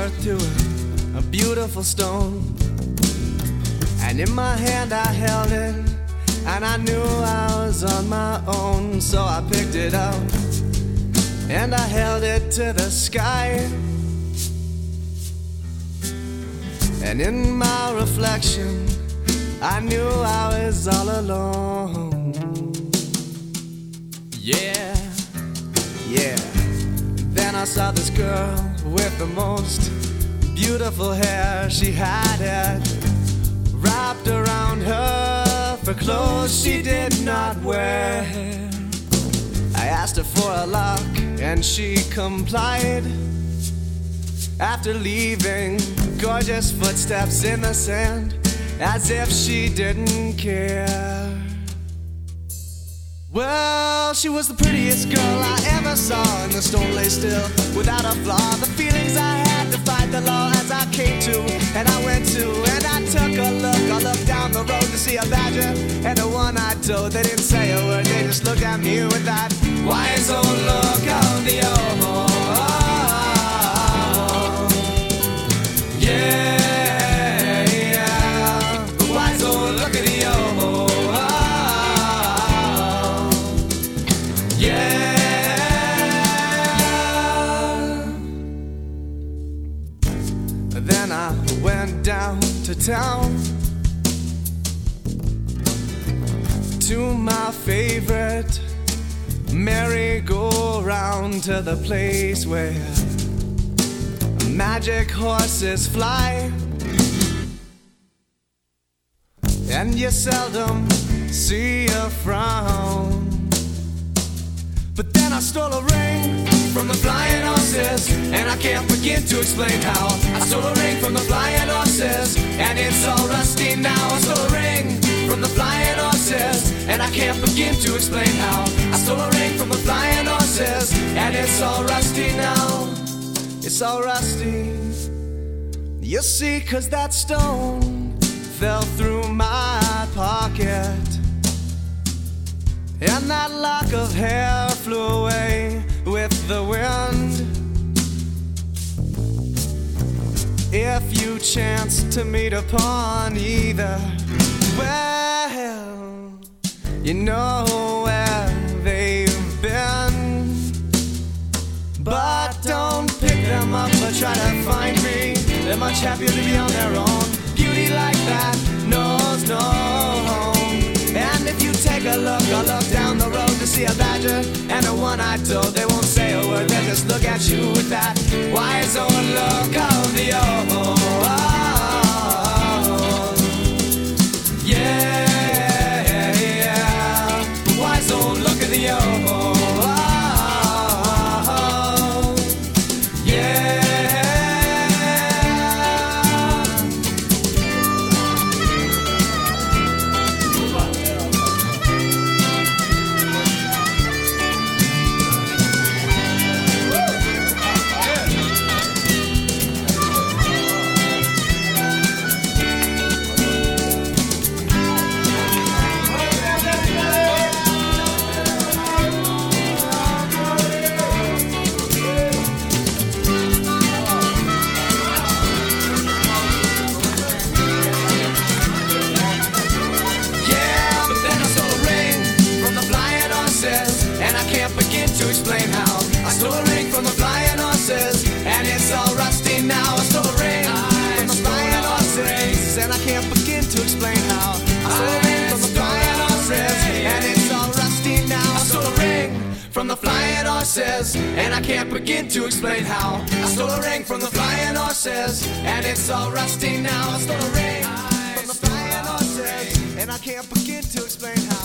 earth to a beautiful stone. And in my hand I held it, and I knew I was on my own. So I picked it up and I held it to the sky. And in my reflection I knew I was all alone. Yeah, yeah. Then I saw this girl with the most beautiful hair. She had it wrapped around her for clothes she did not wear. I asked her for a lock and she complied. After leaving, gorgeous footsteps in the sand, as if she didn't care. Well, she was the prettiest girl I ever saw, and the stone lay still without a flaw. The feelings I had to fight the law as I came to, and I went to, and I took a look. I looked down the road to see a badger and a one-eyed toad. They didn't say a word, they just looked at me with that wise old look of the oh. Yeah, yeah, the wise old look of the oh. Then I went down to town to my favorite merry-go-round, to the place where magic horses fly, and you seldom see a frown. But then I stole a ring from the flying horses, and I can't begin to explain how. I stole a ring from the flying horses, and it's all rusty now. I stole a ring from the flying horses, and I can't begin to explain how. I stole a ring from the flying horses, and it's all rusty now. It's all rusty. You see, 'cause that stone fell through my pocket, and that lock of hair flew away with the wind. If you chance to meet upon either, well, you know where they've been. But don't pick them up or try to find me. They're much happier to be on their own. Beauty like that knows no home. And if you take a look or look down the road to see a badger and a one-eyed toad, they won't say a word, they'll just look at you with that wise old look of the oh. Yeah, yeah, wise old look of the oh. To explain how I stole a ring from the flying horses, and it's all rusty now. I stole a ring from the flying horses, and I can't begin to explain how. I stole a ring from the flying horses, and it's all rusty now. I stole a ring from the flying horses, and I can't begin to explain how. I stole a ring from the flying horses, and it's all rusty now. I stole a ring from the flying horses, and I can't begin to explain how.